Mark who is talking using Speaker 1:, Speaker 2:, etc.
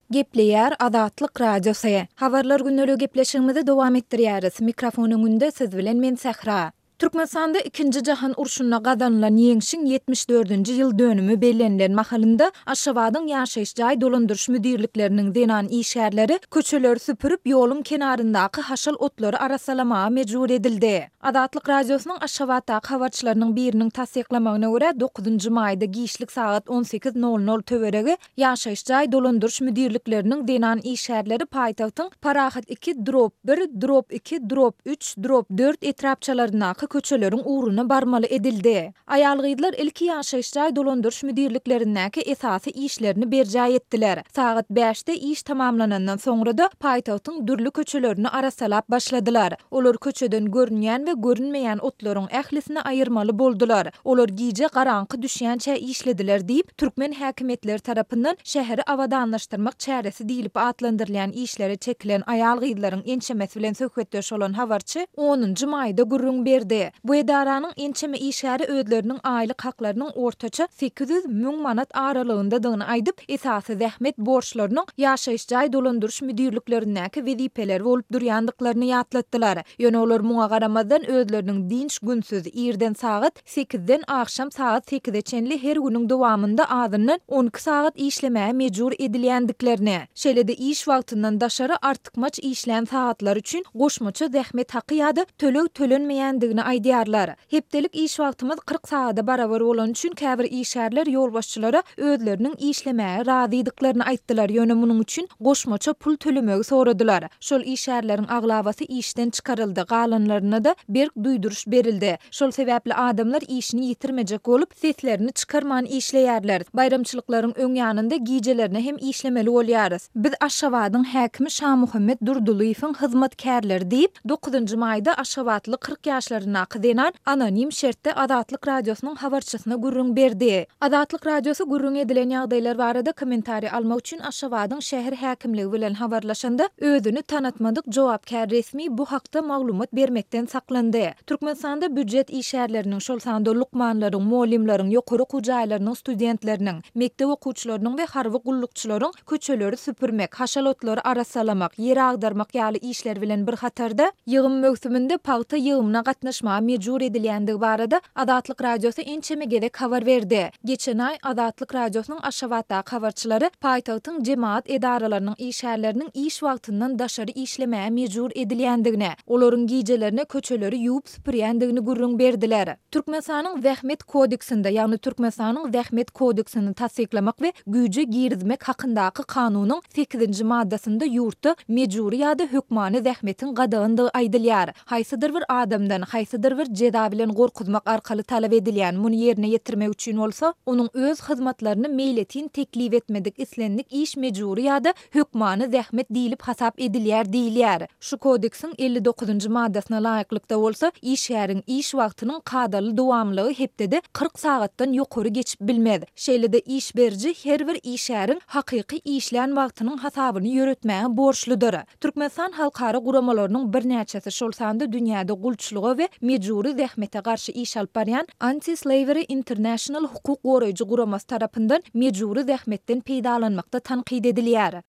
Speaker 1: Gepleýär Azatlyk radiosu. Habarlar günnälik gepleşigimizi dowam etdirýäris. Mikrofonyň önünde siz bilen men Sähra. Türkmenistanda 2-nji jahan urşunyna gazanylan ýeňişiň 74-nji ýyl dönümi bellenlen mahalynda Aşgabatyň ýaşaýyş jaý dolandyrş müdirlikleriniň denan işgärleri köçeleri süpürüp ýoluň kenaryndaky haşal otlary arasalamaga mejbur edildi. Azatlyk radiosynyň Aşgabatdaky habarçylarynyň biriniň tasdiklamagyna görä 9-njy maýda giýişlik saat 18:00 töweregi ýaşaýyş jaý dolandyrş müdirlikleriniň denan işgärleri paýtagtyň Parahat 2-1-2-3-4 etrapçalaryndaky köçeleriň uğruna barmaly edildi. Aýalgylar ilki ýaşaýyş jaý dolandyrş müdirliklerindäki esasy işlerini berjä etdiler. Saat 5-de iş tamamlanandan soňra da paýtagtyň dürli köçelerini arasalap başladylar. Olar köçeden görünýän we görünmeýän otlaryň ählisini aýyrmaly boldular. Olar giýje garaňky düşýänçä işlediler diýip türkmen häkimetleri tarapyndan şäheri awadanlaşdyrmak çäresi diýilip atlandyrylýan işleri çekilen aýalgylaryň ençemesi bilen söhbetdeş bolan habarçy 10-njy maýda gurrun berdi. Bu edaranyň ençeme işgäri özleriniň aýlyk haklarynyň ortaça 800 000 manat aralygyndadygyny aýdyp, esasy zähmet borçlarynyň ýaşaýyş jaý dolandyrş müdirliklerindäki wezipeleri bolup durýandyklaryny ýatlatdylar. Ýöne olar muňa garamazdan özleriniň dinç günsiz irden saat 8-den akşam saat 8-e çenli her günüň dowamında azyndan 12 saat işlemäge mejbur edilýändiklerini, şeýle-de iş wagtyndan daşary artykmaç işlän saatlar üçin goşmaça zähmet haky ýa-da töleg tölenmeýändigini aýdýarlar. Hepdelik iş wagtymyz 40 saata barabar bolan üçin käbir işgärler ýolbaşçylara özleriniň işlemäge razydyklaryny aýtdylar. Ýöne munyň üçin goşmaça pul tölemegi soradylar. Şol işgärleriň aglabasy işden çykaryldy, galanlaryna da berk duýduruş berildi. Şol sebäpli adamlar işini ýitirmejek bolup seslerini çykarman işleýärler. Bayramçylyklaryň öň ýanynda giýjelerini hem işlemeli bolýarys. Biz Aşgabatyň häkimi Şahmuhammed Durdulyň hyzmatkärleri diýip 9-njy maýda Aşgabatly 40 ýaşlaryndaky denan anonim şertde Azatlyk radiosynyň habarçysyna gurrun berdi. Azatlyk radiosu gurrun edilen ýagdaýlar barada kommentari almak üçin Aşgabatyň şäher häkimligi bilen habarlaşanda özüni tanatmadyk jogapkär resmi bu hakda maglumat bermekden saklandy. Türkmenistanda büdjet işgärleriniň şol sanda lukmanlaryň, molimlaryň, ýokary okujaýlarynyň, studentleriniň, mektep okuwçylarynyň we harby gullukçylaryň köçeleri süpürmek, haşal otlary arasalamak, ýere agdarmak ýaly işler bilen bir hatarda ýygym mögsüminde paýta ýygymyna gatnaşmaga mejbur edilýändigi barada Azatlyk radiosu ençeme gerek habar berdi. Geçen ay Azatlyk radiosynyň Aşgabatdaky habarçylary paýtagtyň jemaat edaralarynyň işgärleriniň iş wagtyndan daşary işlemäge mejbur edilýändigine, olaryň giýjelerini köçeleri ýuwup süpürýändigini gurrun berdiler. Türkmenistanyň Zähmet kodeksinde, ýagny Türkmenistanyň Zähmet kodeksini tasdiklamak we güýje girizmek hakyndaky kanunyň 8-nji maddasynda ýurtda mejburi ýa-da hökmany zähmetin gadagyndygy aýdylýar. Haýsydyr bir adamdan, haýsydyr bir jeda bilen gorkuzmak arkaly talap edilýän muny ýerine ýetirmek üçin bolsa, onuň öz hyzmatlaryny meýletin teklip etmedik islendik iş mejburi ýa-da hökmany zähmet diýilip hasap edilýär diýilýär. Şu kodeksin 59-njy maddasyna laýyklykda bolsa, işgäriň iş wagtynyň kadaly dowamlygy hepdede 40 sagatdan ýokary geçip bilmez. Şeýle-de iş berji her bir işgäriň hakyky işlän wagtynyň hasabyny ýöretmäge borçludyr. Türkmenistan halkara guramalarynyň bir näçesi şol sanda dünýäde gulçylyga we mejburi zähmete garşy iş alyp barýan Anti-Slavery International hukuk goraýjy guramasy tarapyndan mejburi zähmetden peýdalanmakda tanqid edilýär.